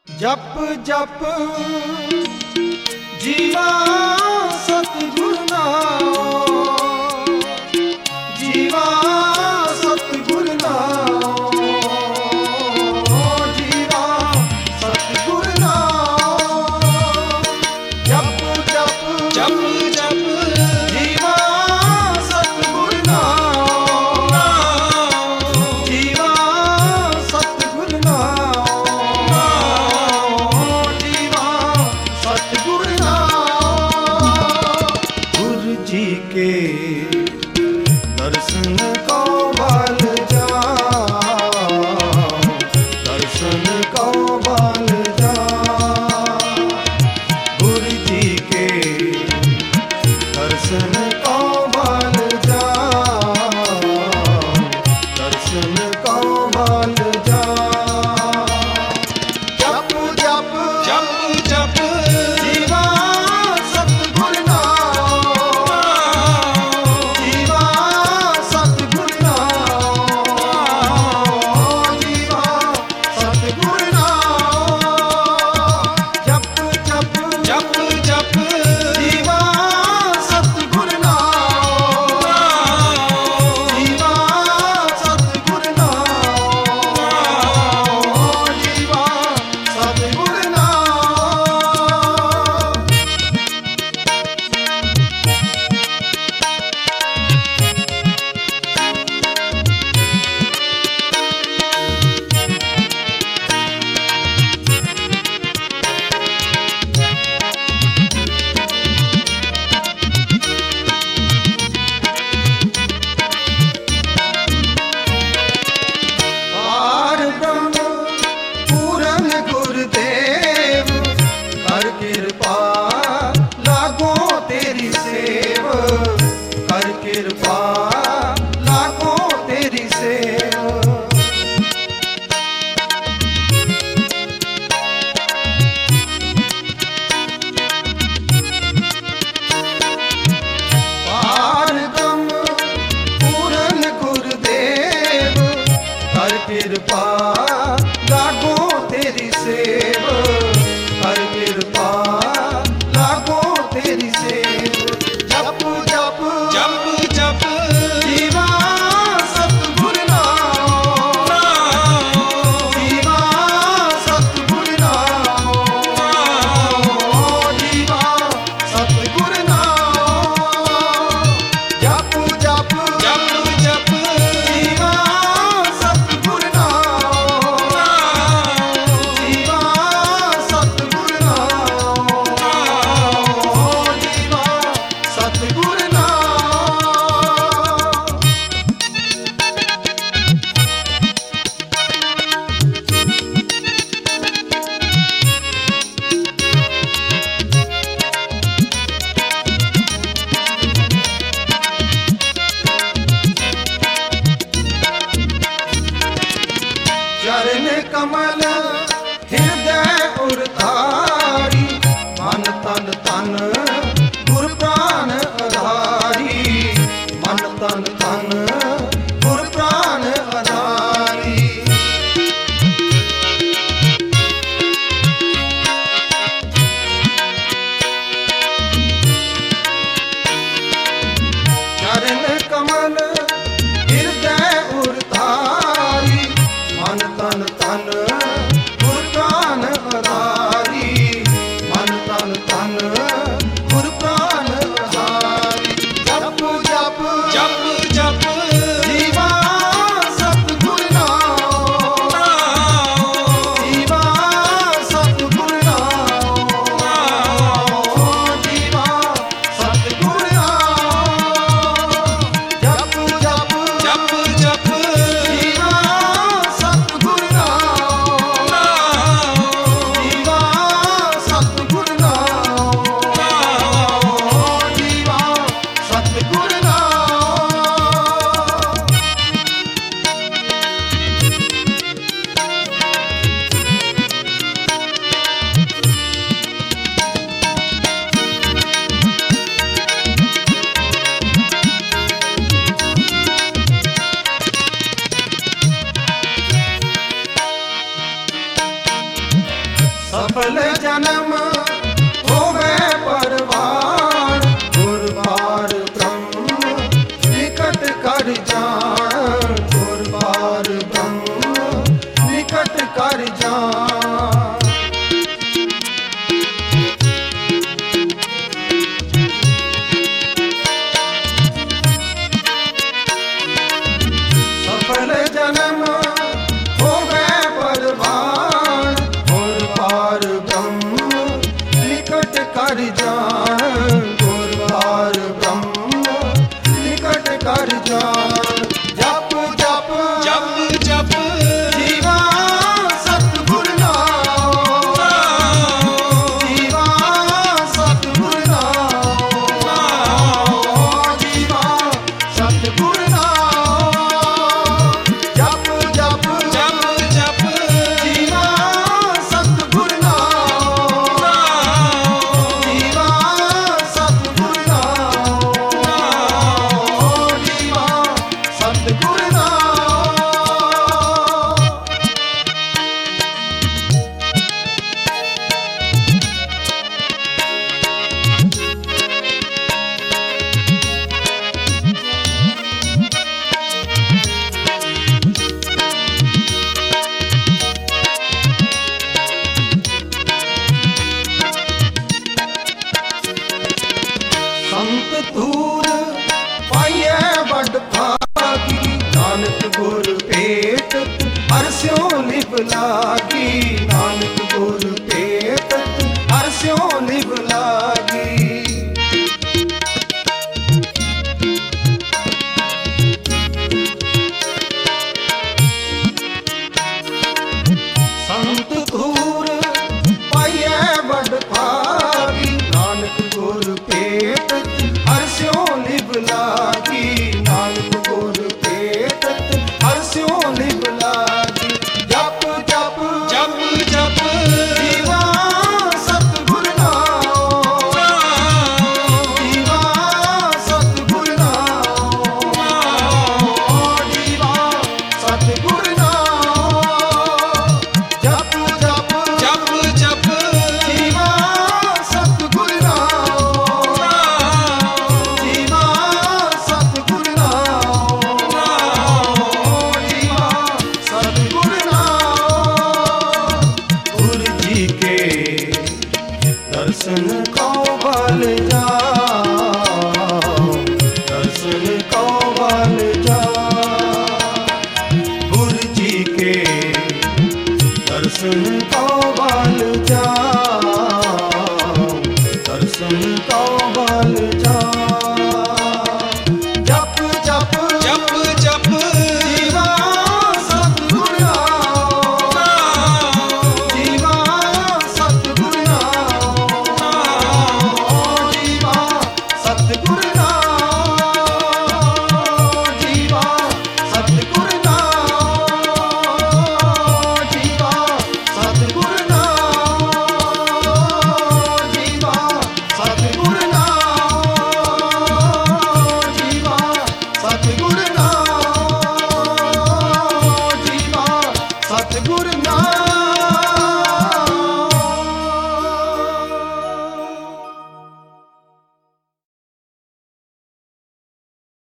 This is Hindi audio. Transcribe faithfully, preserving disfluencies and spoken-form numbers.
जप जप जीवा सतगुर नाम, जीवा सतगुर नाम, जीवा सतगुर नाम। जप जप जप जप जीवा सतगुर नाम, जीवा सतगुर नाम, जीवा सतगुर नाम। गुरु जी के दर्शन को बल जा, दर्शन को बल जा। गुरु जी के दर्शन को बल जा, दर्शन को बल जा। जप जप जप जप जीवा सतगुर नाम, जीवा सतगुर नाम, जीवा सतगुर नाम। जप जप जप जप जीवा सतगुर नाम, जीवा सतगुर नाम, जीवा सतगुर नाम। पार ब्रह्म पूरन गुरुदेव, कर कृपा लागो तेरी सेव, कर कृपा लागो तेरी सेव। पार ब्रह्म पूरन गुरुदेव, कर कृपा लागो तेरी सेव, कर कृपा लागो तेरी सेव। जप जप जप जप जीवा सतगुर नाम, जीवा सतगुर नाम, जीवा सतगुर नाम। जप जप जप जप जीवा सतगुर नाम, जीवा सतगुर नाम, जीवा सतगुर नाम। चरण कमल हृदय उरतारी, मन तन तन गुर प्राण आधारी, मन तन तन गुर प्राण आधारी। चरण कमल हृदय उरतारी, मन तन तन गुर प्राण आधारी, मन तन तन गुर प्राण आधारी। जप जप जप जप जीवा सतगुर नाम, जीवा सतगुर नाम, जीवा सतगुर नाम। जप जप जप जप जीवा सतगुर नाम, जीवा ਸਫਲ ਜਨਮ ਹੋਵੇ ਪਰਵਾਨ, ਗੁਰਬਾਰ ਬ੍ਰਹਮ ਨਿਕਟ ਕਰ ਜਾਣ, ਗੁਰਬਾਰ ਬ੍ਰਹਮ ਨਿਕਟ ਕਰ ਜਾਣ। ਸਫਲ ਜਨਮ ਹੋਵੇ ਪਰਵਾਨ, ਗੁਰਬਾਰ ਬ੍ਰਹਮ ਨਿਕਟ ਕਰ ਜਾਣ, ਗੁਰਬਾਰ ਬ੍ਰਹਮ ਨਿਕਟ ਕਰ ਜਾਣ। ਜਪ ਜਪ ਜਪ ਜਪ ਜੀਵਾ ਸਤਿਗੁਰ ਨਾਮ, ਜੀਵਾ ਸਤਿਗੁਰ ਨਾਮ, ਜੀਵਾ ਸਤਿਗੁਰ ਨਾਮ। ਜਪ ਜਪ ਜਪ ਜਪ ਜੀਵਾ ਸਤਿਗੁਰ ਨਾਮ, ਜੀਵਾ ਸਤਿਗੁਰ ਨਾਮ, ਜੀਵਾ ਸਤਿਗੁਰ ਨਾਮ। ਸੰਤ ਧੂਰ ਪਾਈਐ ਵੱਡ ਭਾਗੀ, ਨਾਨਕ ਗੁਰ ਭੇਟਤ ਹਰਿ ਸਿਉ ਲਿਵ ਲਾਗੀ, ਨਾਨਕ ਗੁਰ ਭੇਟਤ ਹਰਿ ਸਿਉ ਲਿਵ ਲਾਗੀ। ਸੰਤ ਧੂਰ ਪਾਈਐ ਵੱਡ ਭਾਗੀ, ਨਾਨਕ ਗੁਰ ਭੇਟਤ ਹਰਿ ਸਿਉ ਲਿਵ ਲਾਗੀ, ਨਾਨਕ ਗੁਰ ਭੇਟਤ ਹਰਿ ਸਿਉ ਲਿਵ ਲਾਗੀ। ਜਪ ਜਪ ਜਪ ਜਪ ਜੀਵਾ ਸਤਿਗੁਰ ਨਾਮ, ਜੀਵਾ ਸਤਿਗੁਰ ਨਾਮ, ਜੀਵਾ ਸਤਿਗੁਰ ਨਾਮ। ਜਪ ਜਪ ਜਪ ਜਪ ਜੀਵਾ ਸਤਿਗੁਰ ਨਾਮ, ਜੀਵਾ ਸਤਿਗੁਰ ਨਾਮ, ਜੀਵਾ ਸਤਿਗੁਰ ਨਾਮ। ਗੁਰ ਜੀ ਕੇ